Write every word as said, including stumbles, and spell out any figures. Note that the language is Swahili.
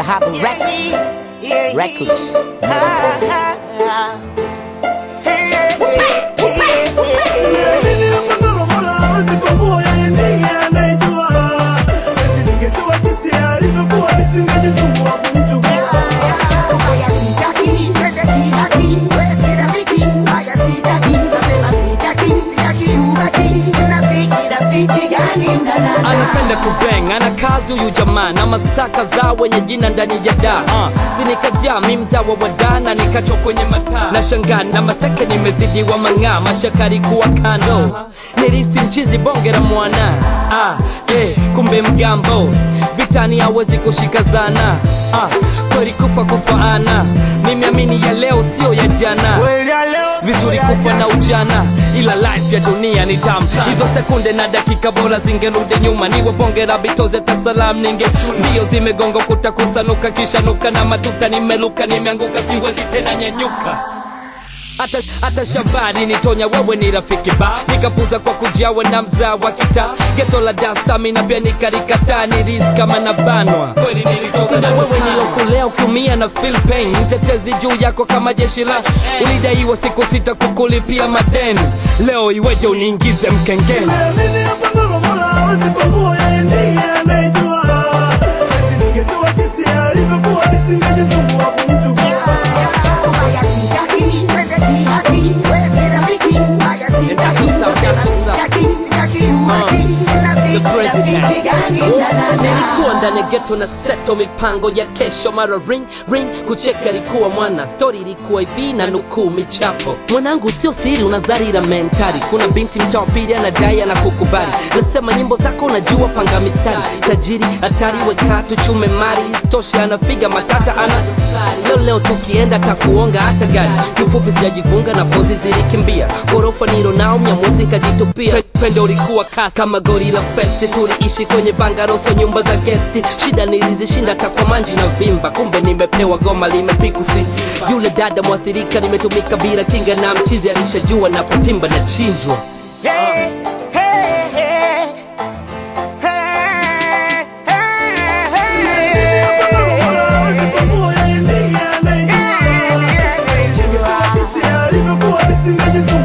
Mahaba Records. Records. Anapenda kubeng, ana kazi huyu jamaa na mastaka za wenye jina ndani ya da uh, Sinikajaa mi mzawa wa dana nikacho kwenye mataa na shangaa na maseke nimezidi wa mang'aa mashakari kuwa kando Nilisi mchizi bonge la mwana ah, eh, kumbe mgambo vitani hawezi kushika zana ah, kweli kufa kufa ana mimi amini ya leo sio ya jana vizuri kufa na ujana ila life ya dunia ni tamu hizo sekunde na dakika bora zingerudi nyuma niwe bonge la bitoze tasalam ninge ndio zimegongo kutakusanuka kisha nuka na matuta nimeluka nimeanguka siwezi tena nyanyuka Ata, ata shabari nitonya wewe ni rafiki ba nikapuza kwa kujiawe na mzaa wa kita geto la dasta mina pia nikarikata ni risk kama na banwa sina wewe nilokulea ukiumia na feel pain mtetezi juu yako kama jeshi la ulidaiwa siku sita kukulipia madeni leo iweje uniingize mkengeni Nilikuwa ndani geto na seto mipango ya kesho mara ring ring kucheka likuwa mwana story ilikuwa hivi na nukuu michapo mwanangu sio siri unazarira mentari kuna binti mtawapili anadai na kukubali nasema nyimbo zako unajua panga mistari tajiri hatari wekatu chume mari istosha anafiga matata ana leo leo tukienda takuonga hata gari kifupi sijajifunga na pozi zilikimbia gorofa nilo nao mnyamuzi kajitupia pendo ulikuwa kasi kama gorilla festi tuliishi kwenye bangaroso nyumba za gesti shida nilizishinda takwa manji na vimba kumbe nimepewa goma limepikusi yule dada mwathirika nimetumika bila kinga na mchizi alishajua na patimba na chinjwa Hey, hey, hey. Hey, hey, hey.